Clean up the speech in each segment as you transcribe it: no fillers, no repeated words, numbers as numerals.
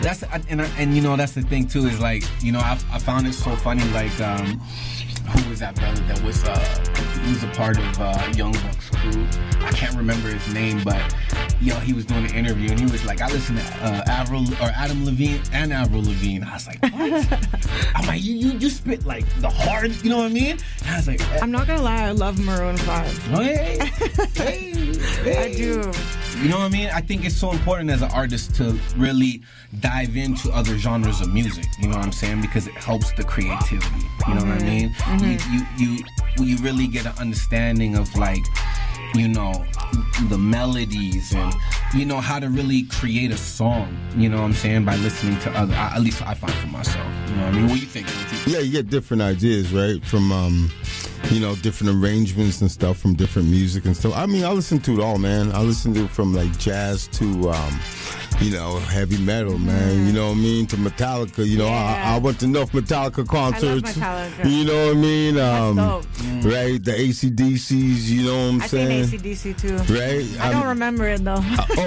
That's and you know that's the thing too is like you know I found it so funny like who was that brother that was he was a part of Young Buck's crew. I can't remember his name, but he was doing an interview and he was like, I listened to Adam Levine and Avril Lavigne. I was like, what? I'm like, you spit like the hard, you know what I mean? And I was like, I'm not gonna lie, I love Maroon 5. Hey. I do. You know what I mean? I think it's so important as an artist to really dive into other genres of music. You know what I'm saying? Because it helps the creativity. You know what I mean? Mm-hmm. You really get an understanding of like, you know, the melodies and you know how to really create a song. You know what I'm saying? By listening to other. At least I find for myself. You know what I mean? What do you think? Yeah, you get different ideas, right? From you know, different arrangements and stuff from different music and stuff. I mean, I listen to it all, man. I listen to it from like jazz to you know, heavy metal, man. You know what I mean? To Metallica. You know, I went to enough Metallica concerts. I love Metallica. You know what I mean? That's dope. Right? The AC/DCs, you know what I'm saying? I seen AC/DC too. Right? I don't remember it though.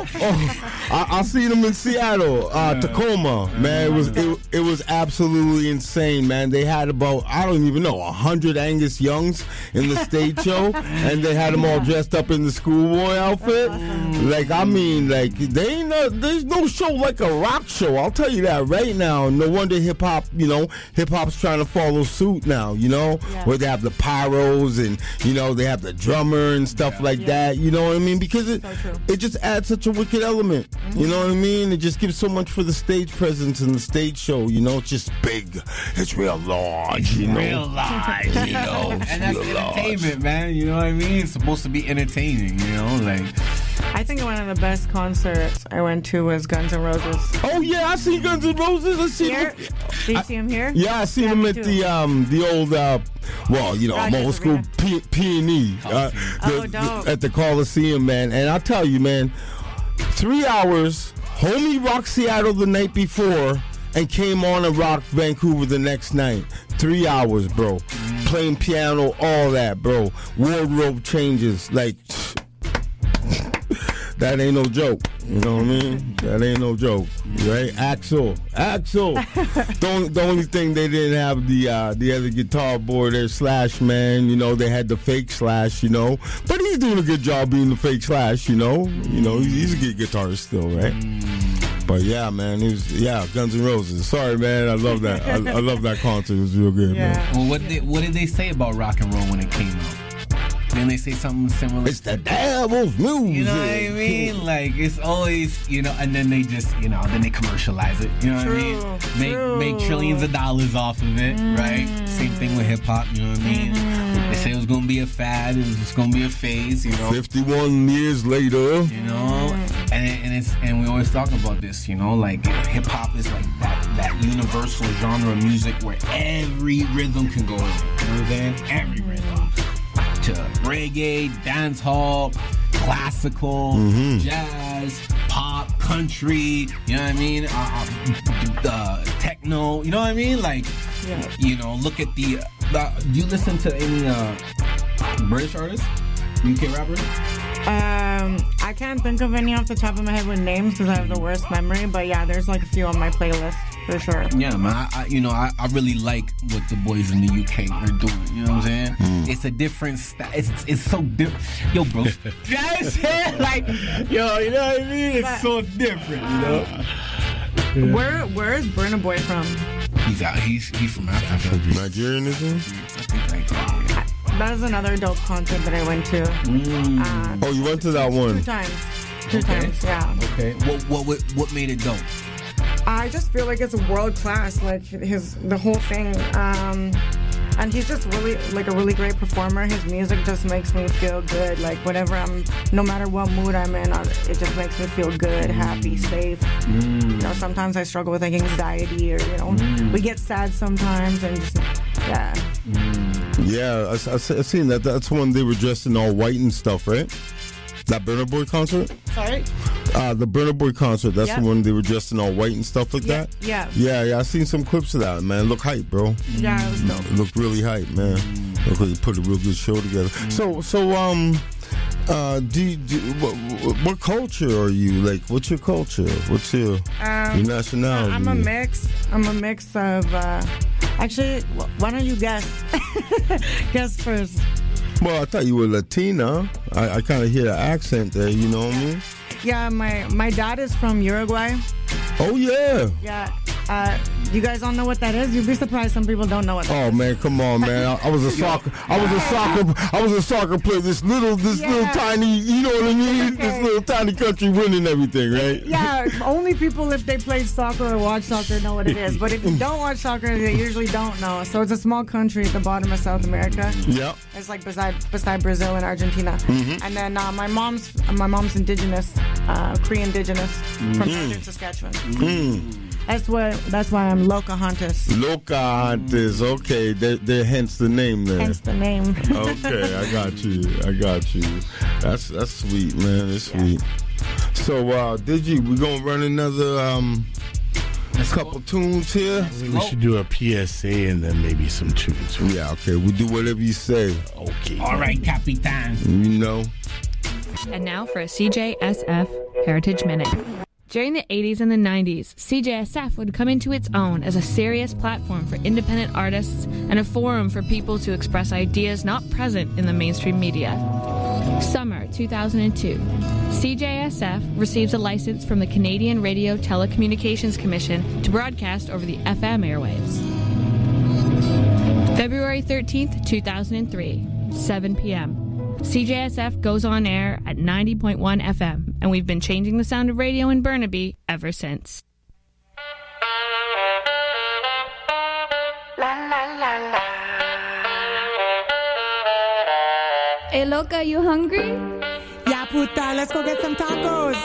I seen them in Seattle, Tacoma. Man, it was absolutely insane, man. They had about, I don't even know, 100 Angus Youngs in the stage show, and they had them all dressed up in the schoolboy outfit. Awesome. Like, I mean, like, there's no show like a rock show. I'll tell you that right now. No wonder hip hop's trying to follow suit now, you know, where they have the pyros and, you know, they have the drummer and stuff like that, you know what I mean? Because it just adds such a wicked element, you know what I mean? It just gives so much for the stage presence and the stage show, you know? It's just big. It's real large, you know? Real large, you know? And that's entertainment, man, you know what I mean? It's supposed to be entertaining, you know? Like, I think one of the best concerts I went to was Guns N' Roses. Oh yeah, I see Guns N' Roses. I see here. Did you see him here? Yeah, I seen him at the old well, you know, I'm old school P&E at the Coliseum, man. And I'll tell you, man, 3 hours. Homie rocked Seattle the night before and came on and rocked Vancouver the next night. 3 hours, bro. Playing piano, all that, bro. Wardrobe changes, like. That ain't no joke, you know what I mean? That ain't no joke, right? Axel. The only thing they didn't have the other guitar boy there, Slash, man. You know, they had the fake Slash, you know. But he's doing a good job being the fake Slash, you know. You know, he's a good guitarist still, right? But yeah, man, Guns N' Roses. Sorry, man, I love that. I love that concert. It was real good, man. Well, what did they say about rock and roll when it came out? Then they say something similar. It's the devil's music. You know what I mean? Like, it's always, you know, and then they just, you know, then they commercialize it. You know what I mean? Make trillions of dollars off of it, right? Same thing with hip hop, you know what I mean? They say it was going to be a fad, it was just going to be a phase, you know? 51 years later. You know? And we always talk about this, you know? Like, hip hop is like that universal genre of music where every rhythm can go in. You know what I'm saying? Every rhythm. To reggae, dancehall, classical, jazz, pop, country, you know what I mean? Techno, you know what I mean? Like, you know, look at do you listen to any British artists? UK rappers? I can't think of any off the top of my head with names because I have the worst memory, but yeah, there's like a few on my playlist for sure. Yeah, man, I really like what the boys in the UK are doing, you know what I'm saying? It's a different style, it's so different. Yo, bro, that's it, like, yo, you know what I mean? It's so different, you know? Yeah. Where is Burna Boy from? He's from Africa. Nigerian, is he? I think right there. That was another dope concert that I went to. You went to that one? Two times, yeah. Okay. What made it dope? I just feel like it's world class, like the whole thing. And he's just really like a really great performer. His music just makes me feel good. Like no matter what mood I'm in, it just makes me feel good, happy, safe. You know, sometimes I struggle with like anxiety or, you know, we get sad sometimes and just, yeah. Yeah, I seen that. That's when they were dressed in all white and stuff, right? That Burna Boy concert? Sorry? The Burna Boy concert. That's the one they were dressed in all white and stuff like that? Yeah. Yeah, I seen some clips of that, man. It looked hype, bro. Yeah, it was dope. It looked really hype, man. Looked like you put a real good show together. So, What culture are you? Like, what's your culture? What's your nationality? I'm a mix. Of. Actually, why don't you guess? Guess first. Well, I thought you were Latina. I kind of hear the accent there. You know what I mean? Yeah, my dad is from Uruguay. Oh yeah. Yeah. You guys don't know what that is? You'd be surprised some people don't know what that is. Oh man, come on, man! I was a soccer player. This little tiny, you know what I mean? Okay. This little tiny country winning everything, right? Yeah, only people if they play soccer or watch soccer know what it is. But if you don't watch soccer, they usually don't know. So it's a small country at the bottom of South America. Yep. It's like beside Brazil and Argentina. Mm-hmm. And then my mom's indigenous, Cree indigenous from Northern Saskatchewan. Mm. That's why I'm Pocahontas. Pocahontas, okay. They're hence the name there. Hence the name. Okay, I got you. That's sweet, man. It's sweet. So, Digi, we're gonna run another couple tunes here. I think we should do a PSA and then maybe some tunes. Yeah, okay. We do whatever you say. Okay. All right, Capitan. You know. And now for a CJSF Heritage Minute. During the 80s and the 90s, CJSF would come into its own as a serious platform for independent artists and a forum for people to express ideas not present in the mainstream media. Summer 2002, CJSF receives a license from the Canadian Radio Telecommunications Commission to broadcast over the FM airwaves. February 13th, 2003, 7 p.m. CJSF goes on air at 90.1 FM, and we've been changing the sound of radio in Burnaby ever since. La la la la. Hey, loca, you hungry? Yeah, puta, let's go get some tacos.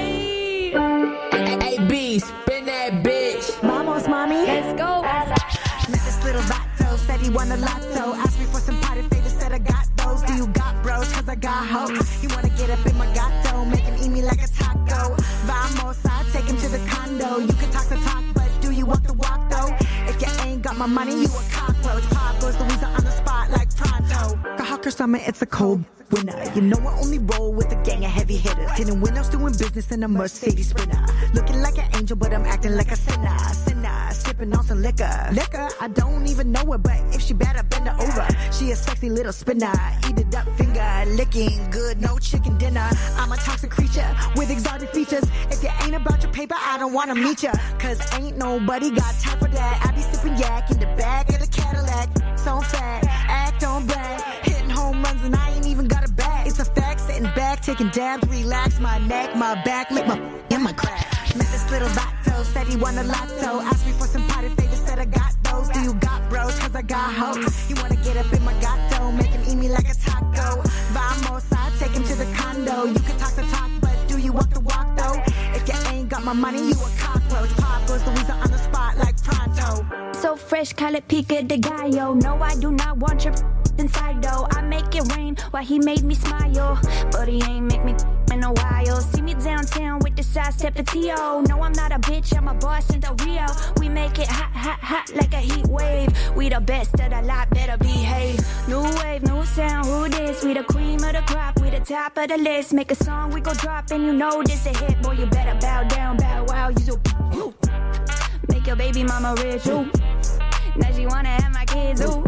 Hey! Hey, B, spin that bitch. Vamos, mommy. Let's go! Met this little vato, said he won a lotto. Asked me for some party favors, said I got those. Do you got bros? Cause I got hoes. He wanna get up in my gato, make him eat me like a taco. Vamos, I take him to the condo. You can talk the talk, but do you walk the walk though? If you ain't got my money, you a cockroach. Pop goes Louisa on the spot like pronto. The hawker summer, it's a cold winner. You know I only roll with a gang of heavy hitters. Hitting windows, doing business in a Mercedes Sprinter. Looking like an angel, but I'm acting like a sinner. Sipping on some liquor. I don't even know her, but if she bad, I bend her over. She a sexy little spinner. Eat it up, finger licking good, no chicken dinner. I'm a toxic creature with exotic features. If you ain't about your paper, I don't wanna meet ya. Cause ain't nobody got time for that. I be sipping yak in the back of the Cadillac. So fat, act on brag. Hitting home runs and I ain't even got a bag. It's a fact, sitting back, taking dabs, relax my neck, my back, lick my in my crack. Met this little vato, said he won a lotto. Asked me for some party favors, said I got those. Do you got bros? Cause I got hoes. You wanna get up in my gato, make him eat me like a taco. Vamos, I take him to the condo. You can talk the talk, but do you walk the walk though? If you ain't got my money, you a cockroach. Pop goes Louisa on the spot like pronto. So fresh, call it pica de gallo. No, I do not want your inside though. I make it rain while he made me smile, but he ain't make me in a while. See me downtown with the sidestep Tio. No, I'm not a bitch, I'm a boss in the Rio. We make it hot, hot, hot like a heat wave. We the best of the lot, better behave. New wave, new sound, who this? We the cream of the crop, we the top of the list. Make a song, we go drop, and you know this a hit. Boy, you better bow down, bow wow, you so ooh. Make your baby mama rich, ooh. Now she wanna have my kids, ooh.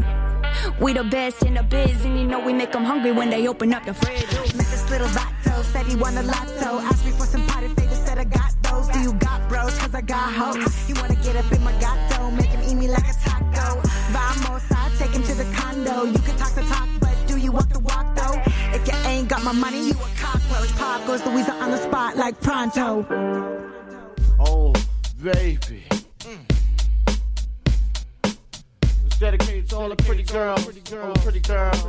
We the best in the biz, and you know we make them hungry when they open up the fridge. Met this little vato, said he won a lotto. Asked me for some party favors, said I got those. Do you got bros? Cause I got hoes. You wanna get up in my gato, make him eat me like a taco. Vamos, I take him to the condo. You can talk the talk, but do you walk the walk though? If you ain't got my money, you a cockroach. Pop goes Louisa on the spot like pronto. Oh, baby. Dedicated to all the pretty girls, all the pretty girls,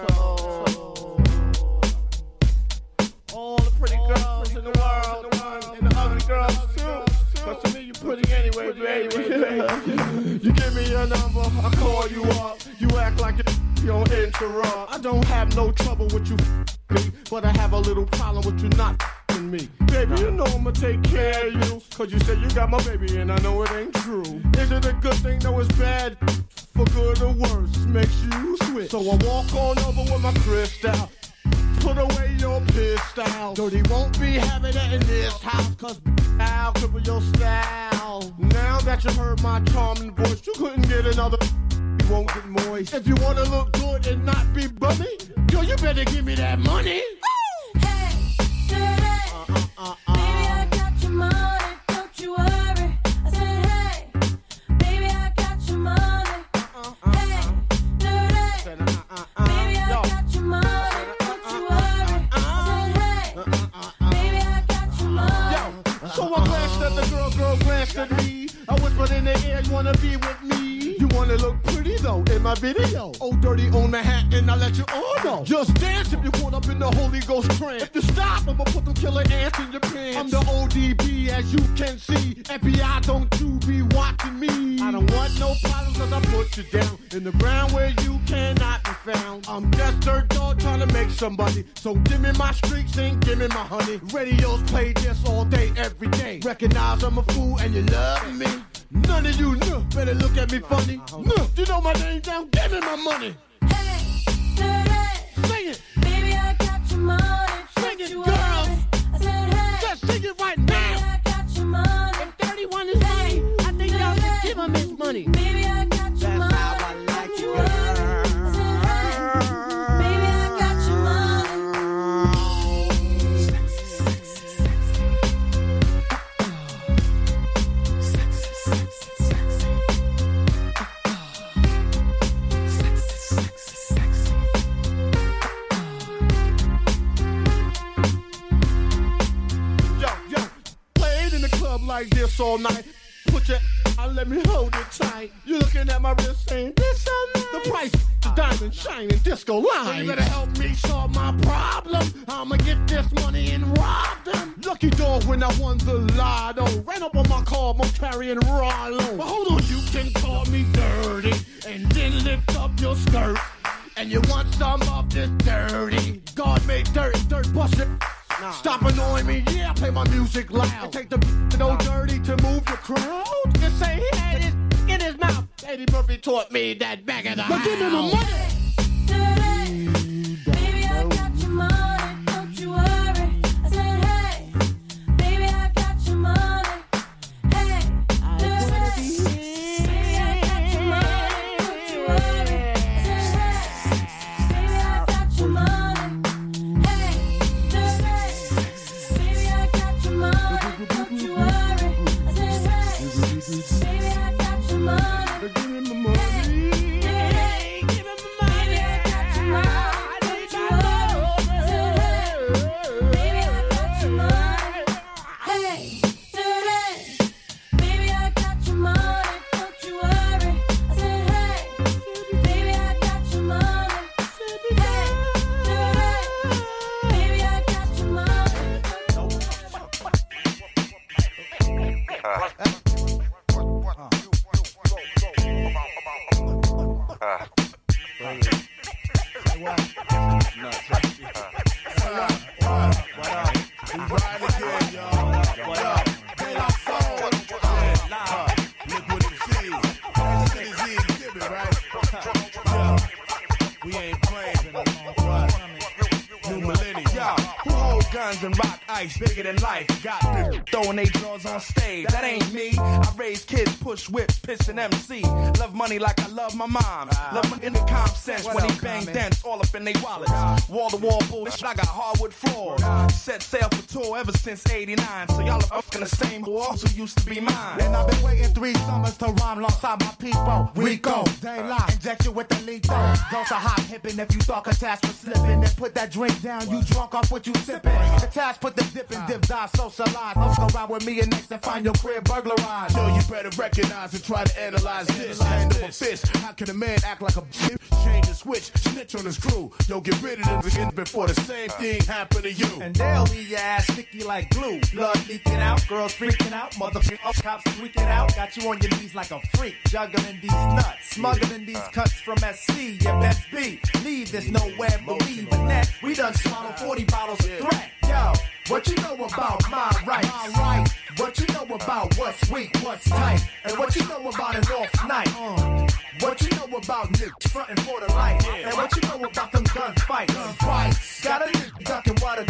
all the pretty girls in the world, and the ugly girls too. Cause to me you pretty anyway, baby. You give me your number, I call you up. You act like you don't interrupt. I don't have no trouble with you, but I have a little problem with you not me. Baby, you know I'ma take care of you. Cause you said you got my baby and I know it ain't true. Is it a good thing? No, it's bad. For good or worse, makes you switch. So I walk on over with my crystal. put away your pistol. Dirty won't be having it in this house, cause I'll cripple your style. Now that you heard my charming voice, you couldn't get another. You won't get moist. If you wanna look good and not be bummy, yo, you better give me that money. Hey, baby, I got your money, don't you worry. I said, hey, baby, I got your money. Hey, baby, I got your money, don't you worry. I said, hey, baby, I got your money. Yo, so I glanced at the girl glanced at me. I whispered in the air, you wanna be with me? You wanna look pretty though in my video. Oh, dirty on the hat and I let you all know. Just dance if you're caught up in the Holy Ghost trance. If you stop, I'ma put them killer ants in your pants. I'm the ODB as you can see. FBI, don't you be watching me. I don't want no problems cause I put you down in the ground where you cannot be found. I'm just dirt dog trying to make somebody. So give me my streaks and give me my honey. Radios play this all day, every day. Recognize I'm a fool and you love me. None of you better look at me funny. You know my name down, give me my money. Hey, sing it. Baby, I got your money. Sing it, girls. I said, hey, just sing it right now. Baby, I got your money. If 31 is money, I think y'all should give him his money. Baby, I got your money. That's how I like you, girl. I said, hey, baby, I got your money. Like this all night. Put your let me hold it tight. You looking at my wrist saying this so nice. The price is diamond shining disco line. So you better help me solve my problem. I'ma get this money and rob them. Lucky dog when I won the lotto. Ran up on my car, I'm carrying Rollo. But hold on, you can call me dirty and then lift up your skirt. And you want some of this dirty. God made dirt bust it. Stop annoying me, yeah, I play my music loud. I take the old dirty to move the crowd. Just say he had it in his mouth. Eddie Murphy taught me that back of the house. Give me my money. Baby, I got your money, don't you worry. I said, hey, baby, I got your money. Hey, baby, I got your money, don't you worry. I said, hey, baby, I got your money. Bigger than life, got them throwing they drawers on stage. That ain't me. I raise kids, push whip, piss and MC. Love money like I love my mom. Love money in the comp sense when he bang dents all up in they wallets. Wall to wall bullshit, I got hardwood floors. Set sail for tour ever since '89. So y'all are fucking the same who also used to be mine. And I've been waiting 3 summers to rhyme alongside my people. Rico, daylight, inject you with the lethal. Dose of hot hippin' if you thought Katash was slipping. Then put that drink down, you drunk off what you sippin'. Katash put the dip and dip, die, socialize. Don't go around with me and next and find your crib burglarized. So you better recognize and try to analyze this. Handle a fish. How can a man act like a bitch? Change the switch, snitch on his crew. Yo, get rid of them before the same thing happen to you. And they'll leave your ass sticky like glue. Blood leaking out, girls freaking out, motherfuckers cops tweaking out. Got you on your knees like a freak, juggling these nuts, smuggling these cuts from SC. You best be, leave this nowhere believing that we done swallowed 40 bottles of threat. Yo, what you know about my rights? What you know about what's weak, what's tight, and what you know about an off night? What you know about niggas frontin' for the light, and what you know about them gunfights? Got a nigga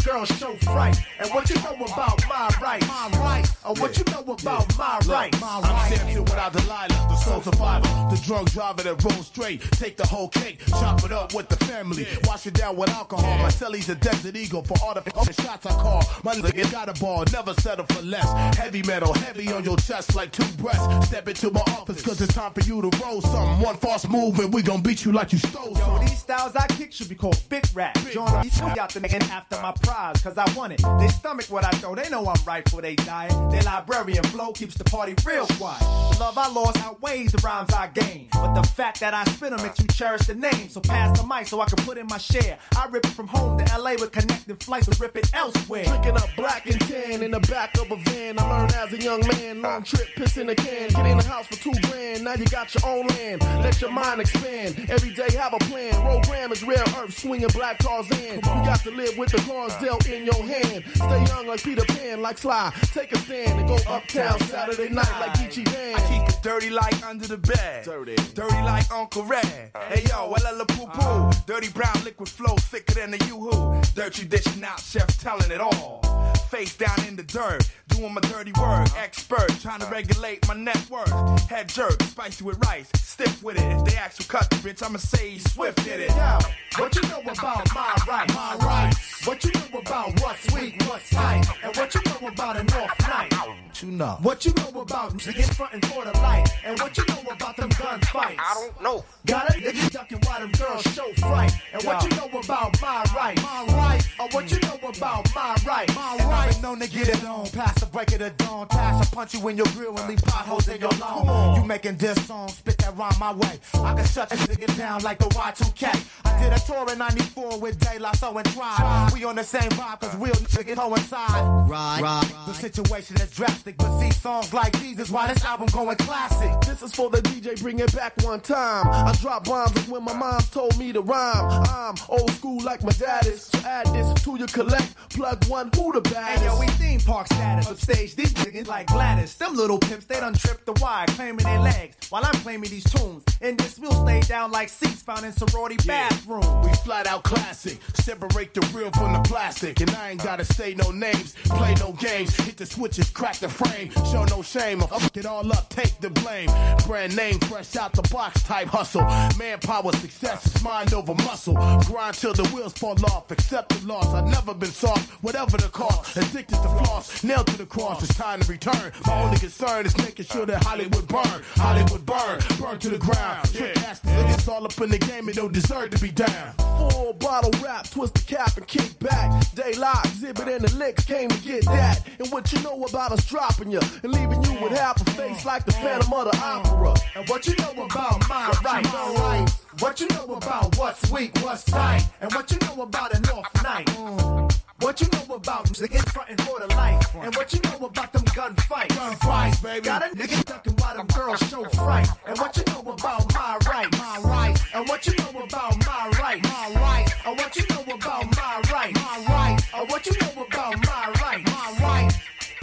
girls show fright. And what you know about my rights? Or what you know about my rights? I'm Samson without Delilah, the soul survivor, the drunk driver that rolls straight. Take the whole cake, chop it up with the family, wash it down with alcohol. My celly's a desert eagle for all the shots I call. My nigga got a ball, never settle for less. Heavy metal, heavy on your chest like two breasts. Step into my office, cause it's time for you to roll something. One false move and we gon' beat you like you stole something. Yo, these styles I kick should be called big rap. John, these out the nigga after my prize, cause I want it. They stomach what I throw, they know I'm right for they diet. Their librarian flow keeps the party real quiet. The love I lost outweighs the rhymes I gained. But the fact that I spit them makes you cherish the name. So pass the mic so I can put in my share. I rip it from home to LA with connecting flights to rip it elsewhere. Drinking up black and tan in the back of a van. I learned as a young man, long trip, piss in a can. Get in the house for $2,000, now you got your own land. Let your mind expand, every day have a plan. Program is rare earth, swinging black cars in. You got to live with the cards dealt in your hand. Stay young like Peter Pan, like Sly. Take a stand and go uptown Saturday night like Geechee Dan. I keep it dirty like under the bed. Dirty like Uncle Red. Hey yo, Walala Poo Poo. Dirty brown liquid flow thicker than the Yoo-Hoo. Dirty dishing out, chef telling it all. Face down in the dirt, doing my dirty work. Expert, trying to regulate my net worth. Head jerk, spicy with rice, stiff with it. If they ask who cut the bitch, I'ma say Swift did it. Yo, what you know about my rights? My rights. What you know about what's weak, what's tight, and what you know about an off night? What you know? What you know about niggas frontin' for the light, and what you know about them gunfights? I don't know. Got a nigga ducking while them girls show fright, and what you know about my rights? My rights. Or what you know about my rights? My rights. Known to get it on, past the break of the dawn. Task, I punch you in your grill and leave potholes in your lawn. You making this song, spit that rhyme my way. I can shut this nigga down like the Y2K. I did a tour in 94 with De La Soul and Tribe. We on the same vibe cause real niggas coincide. Right. The situation is drastic, but see songs like these is why this album going classic. This is for the DJ, bring it back one time. I drop bombs like when my mom told me to rhyme. I'm old school like my dad is. So add this to your collect, plug one, who the baddest? Hey yo, we theme park status. Upstage, these niggas like Gladys. Them little pimps, they done tripped the wire, claiming their legs. While I'm claiming these tunes. In this, we'll stay down like seats found in sorority bathrooms. We flat out classic. Separate the real from the plastic. And I ain't gotta say no names, play no games. Hit the switches, crack the frame. Show no shame, I'll fuck it all up, take the blame. Brand name, fresh out the box type hustle. Manpower, success is mind over muscle. Grind till the wheels fall off, accept the loss. I've never been soft, whatever the cost. Addicted to floss, nailed to the cross, it's time to return. My only concern is making sure that Hollywood burn. Hollywood burn, burn to the ground. Trick ass niggas all up in the game and don't deserve to be down. Full bottle rap, twist the cap and kick back. Daylight, exhibit and the licks came to get that. And what you know about us dropping you and leaving you with half a face like the Phantom of the Opera. And what you know about my rights? What you know about what's weak, what's tight, and what you know about an off night? What you know about niggas frontin' for the light, and what you know about them gunfights? Gunfights, baby. Got a nigga ducking while them girls show fright, and what you know about my rights? My rights. And what you know about my rights? My rights. And what you know about my rights? My rights. And what you know about my rights? My rights.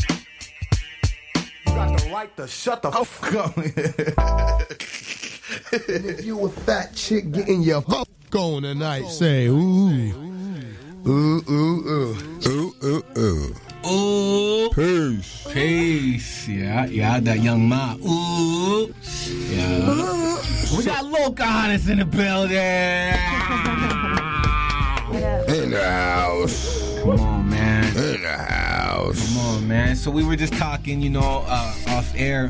You got the right to shut the fuck up. And if you a fat chick getting your fuck on tonight, say ooh. Ooh, ooh, ooh. Ooh, ooh, ooh. Ooh. Peace. Peace. Yeah, that young ma. Ooh. Yeah. Ooh. We got Locahanas in the building. In the house. Come on, man. In the house. Come on, man. So we were just talking, off air.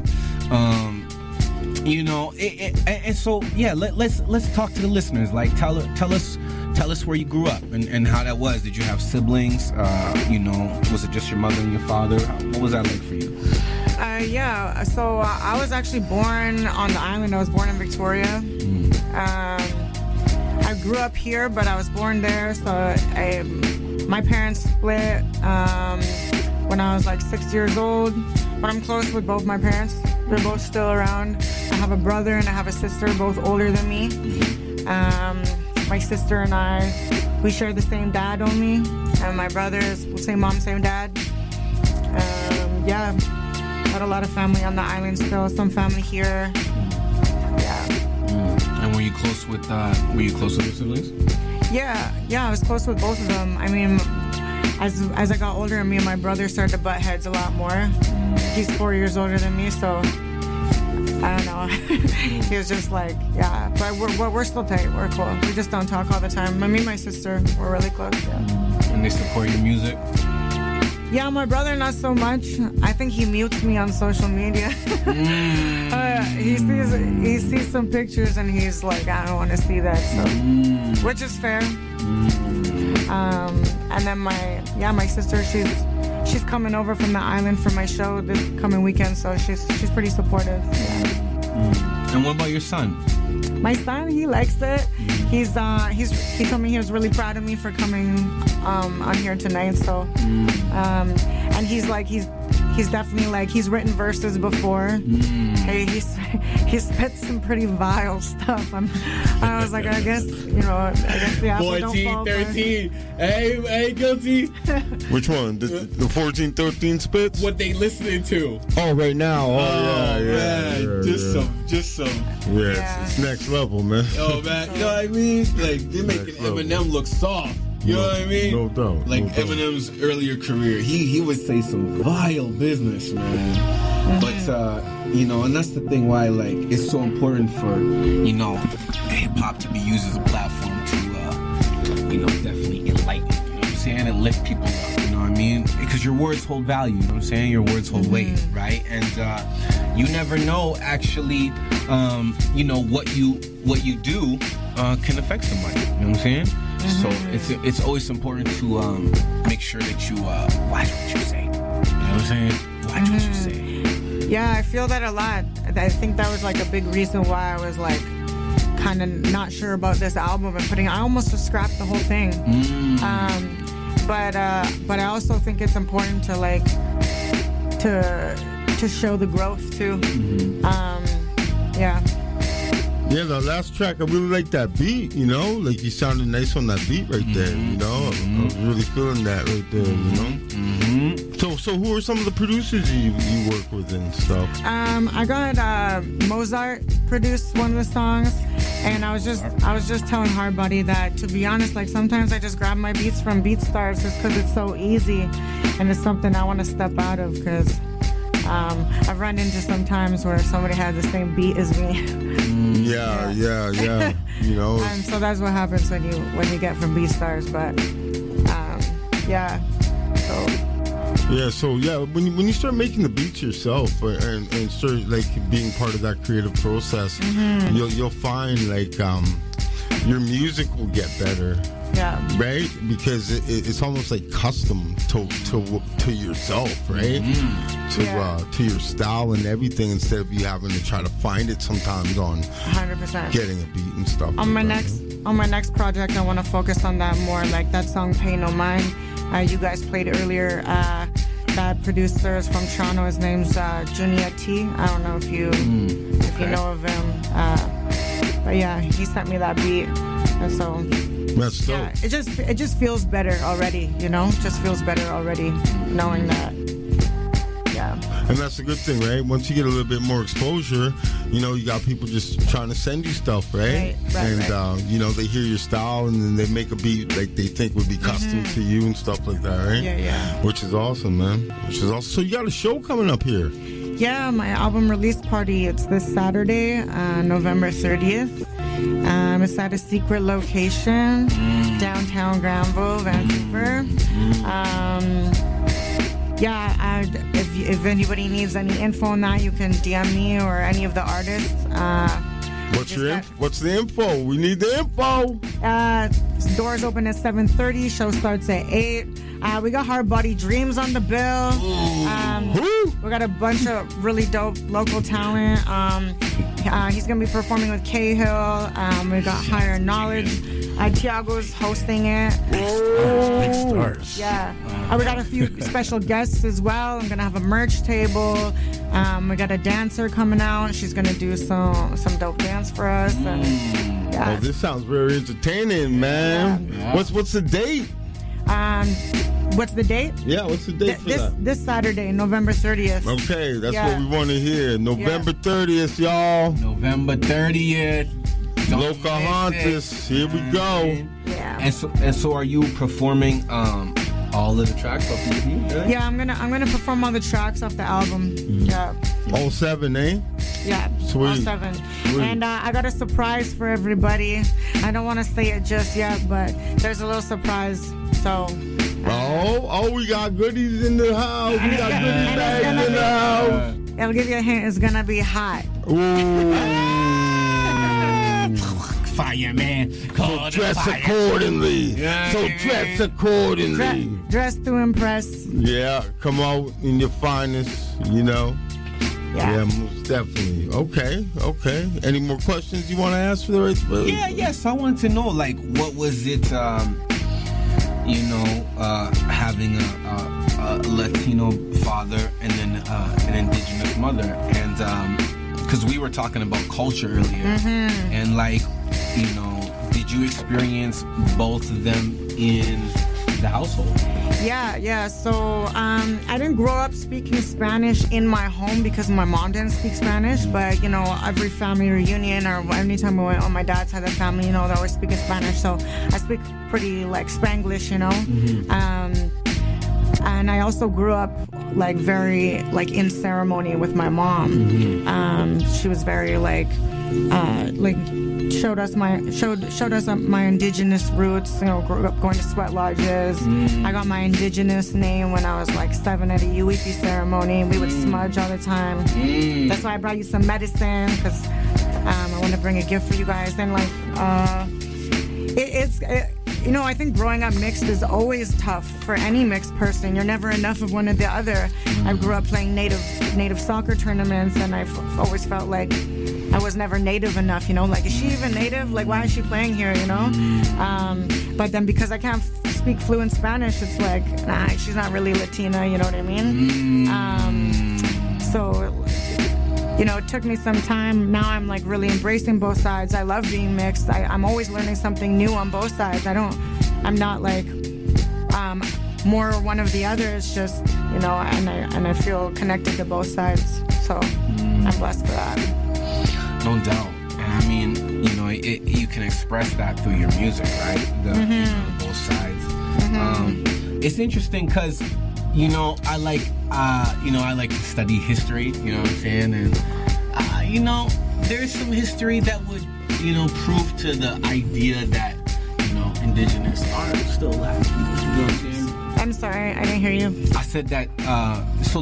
And so yeah, let's talk to the listeners. Like, tell us where you grew up and how that was. Did you have siblings? Was it just your mother and your father? What was that like for you? Yeah. So I was actually born on the island. I was born in Victoria. I grew up here, but I was born there. So my parents split when I was like 6 years old. But I'm close with both my parents. They're both still around. I have a brother and I have a sister, both older than me. My sister and I, we share the same dad only. And my brothers, same mom, same dad. Got a lot of family on the island still. Some family here. Yeah. And were you close with your siblings? Yeah, I was close with both of them. I mean, as I got older, me and my brother started to butt heads a lot more. He's 4 years older than me, so I don't know. He was just like, yeah, but we're still tight. We're cool. We just don't talk all the time. Me and my sister, we're really close. Yeah. And they support your music? Yeah, my brother not so much. I think he mutes me on social media. He sees some pictures and he's like, I don't want to see that. So, which is fair. And then my sister, she's coming over from the island for my show this coming weekend, so she's pretty supportive. Yeah. And what about your son? My son, he likes it. He told me he was really proud of me for coming on here tonight. So, and he's definitely like, he's written verses before. Hey, he's spit some pretty vile stuff. I was like, I guess the apple don't fall 13. Hey, guilty. Which one? The 14, 13 spits? What they listening to? Oh, right now. Just some. Yeah, it's next level, man. Oh man, you know what I mean? Like they're making Eminem look soft. You know what I mean? No doubt. Like Eminem's earlier career, he would say some vile business, man. But and that's the thing why like it's so important for hip hop to be used as a platform to definitely enlighten. You know what I'm saying? And lift people up. You know what I mean? Because your words hold value. You know what I'm saying? Your words hold weight, right? And you never know actually, what you do can affect somebody. You know what I'm saying? So it's always important to make sure that you watch what you say. You know what I'm saying? Watch what you say. Yeah, I feel that a lot. I think that was like a big reason why I was like kind of not sure about this album and I almost just scrapped the whole thing. But I also think it's important to like to show the growth too. Yeah, the last track, I really like that beat, like you sounded nice on that beat right there, I was really feeling that right there, So who are some of the producers you work with and stuff? I got Mozart produced one of the songs, and I was just telling Hardbody that, to be honest, like sometimes I just grab my beats from BeatStars just because it's so easy, and it's something I want to step out of because I've run into some times where somebody had the same beat as me. Yeah. And so that's what happens when you get from BeatStars. But when you start making the beats yourself and start like being part of that creative process, you'll find like your music will get better. Yeah. Right? Because it's almost like custom to yourself, right? To your style and everything, instead of you having to try to find it sometimes on 100% getting a beat and stuff. On my next project, I want to focus on that more, like that song "Pay No Mind." You guys played earlier. That producer is from Toronto. His name's Junior T. I don't know if you know of him, but yeah, he sent me that beat, and so. That's dope. Yeah, it just feels better already, just feels better already knowing that. Yeah. And that's a good thing, right? Once you get a little bit more exposure, you got people just trying to send you stuff, right? Right. They hear your style and then they make a beat like they think would be custom to you and stuff like that, right? Yeah. Which is awesome, man. So you got a show coming up here. Yeah, my album release party, it's this Saturday, November 30th. It's at a secret location, downtown Granville, Vancouver. If anybody needs any info on that, you can DM me or any of the artists. What's the info? We need the info. Doors open at 7:30. Show starts at 8. We got Hardbody Dreams on the bill. We got a bunch of really dope local talent. He's going to be performing with Cahill. We got Higher Knowledge. Tiago's hosting it. Big stars. Yeah. We got a few special guests as well. I'm going to have a merch table. We got a dancer coming out. She's going to do some dope dance for us. And, Oh, this sounds very entertaining, man. Yeah. What's the date? What's the date? Yeah, what's the date for that? This Saturday, November 30th. Okay, that's what we want to hear. November 30th, y'all. November 30th. Pocahontas. Here we go. Yeah. And so are you performing All of the tracks off the EP? Really? Yeah, I'm gonna perform all the tracks off the album. Yeah. 07, eh? Yeah. Sweet. 07. Sweet. And I got a surprise for everybody. I don't want to say it just yet, but there's a little surprise. So. We got goodies in the house. We got goodies bags in the house. It'll give you a hint. It's gonna be hot. Fireman. So dress accordingly. Dress accordingly. Dress to impress. Yeah, come out in your finest, you know. Yeah, most definitely. Okay. Any more questions you want to ask for the rest of it? Yes. I wanted to know, like, what was it, having a Latino father and then an indigenous mother, and because we were talking about culture earlier, and like, did you experience both of them in the household? Yeah. So I didn't grow up speaking Spanish in my home because my mom didn't speak Spanish, but every family reunion or anytime I went on my dad's side of the family, they're always speaking Spanish, so I speak pretty like Spanglish, and I also grew up like very like in ceremony with my mom. She was very showed us my indigenous roots. Grew up going to sweat lodges. I got my indigenous name when I was like 7 at a Yuipi ceremony. We would smudge all the time. That's why I brought you some medicine, because I want to bring a gift for you guys. And I think growing up mixed is always tough for any mixed person. You're never enough of one or the other. I grew up playing native soccer tournaments, and I've always felt like I was never native enough, like, is she even native? Like, why is she playing here, But then because I can't speak fluent Spanish, it's like, nah, she's not really Latina, you know what I mean? So, it took me some time. Now I'm like really embracing both sides. I love being mixed. I'm always learning something new on both sides. I'm not like more one of the other. It's just, and I feel connected to both sides. So I'm blessed for that. No doubt. And I mean, you can express that through your music, right? Both sides. It's interesting because, I like to study history, you know what I'm saying? And, there's some history that would, prove to the idea that, indigenous are still alive. You know what I'm saying? I'm sorry, I didn't hear you. I said that, so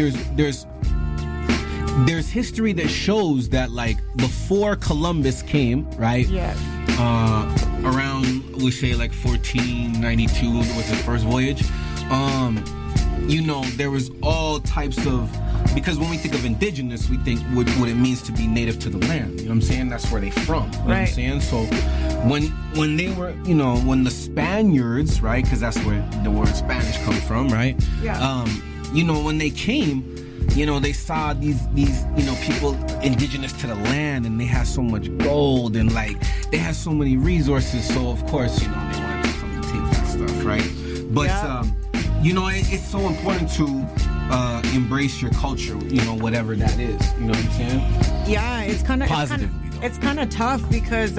there's history that shows that, like, before Columbus came, right? Yeah. Around, we say, like, 1492 was his first voyage. There was all types of, because when we think of indigenous, we think what it means to be native to the land. You know what I'm saying? That's where they from. You know what I'm saying? So when they were, when the Spaniards, right? Because that's where the word Spanish comes from, right? Yeah. When they came, they saw these people indigenous to the land, and they had so much gold, and like they had so many resources. So of course, they wanted to come and take that stuff, right? But it's so important to embrace your culture, whatever that is. You know what I'm saying? Yeah, it's kind of it's kind of tough because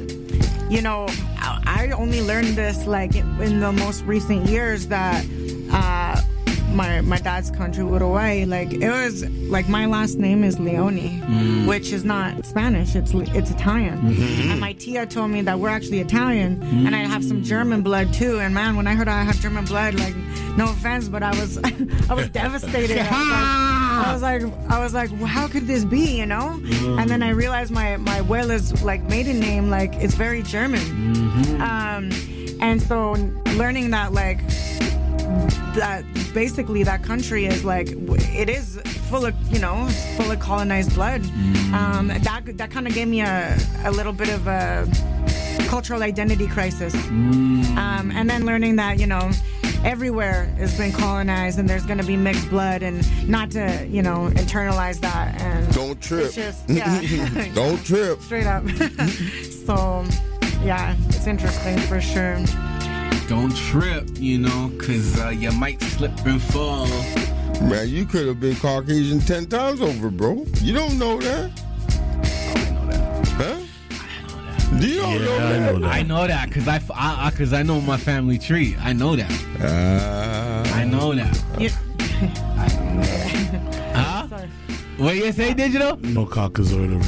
I only learned this like in the most recent years that my dad's country, Uruguay, like it was like my last name is Leone, which is not Spanish, it's Italian. And my tia told me that we're actually Italian, and I have some German blood too. And man, when I heard I had German blood, like, no offense, but I was devastated. I was like, well, how could this be, And then I realized my abuela's like maiden name, like it's very German. And so learning that, like, that basically that country is like, it is full of full of colonized blood. That kind of gave me a little bit of a cultural identity crisis. And then learning that everywhere has been colonized and there's going to be mixed blood, and not to internalize that. And don't trip. It's just, yeah. Don't trip. Straight up. So yeah, it's interesting for sure. Don't trip, because you might slip and fall. Man, you could have been Caucasian 10 times over, bro. You don't know that. Oh, I know that. Huh? I know that. Do you know that? I know that because I know my family tree. I know that. I know that. Huh? What you say, Digital? No Caucasoid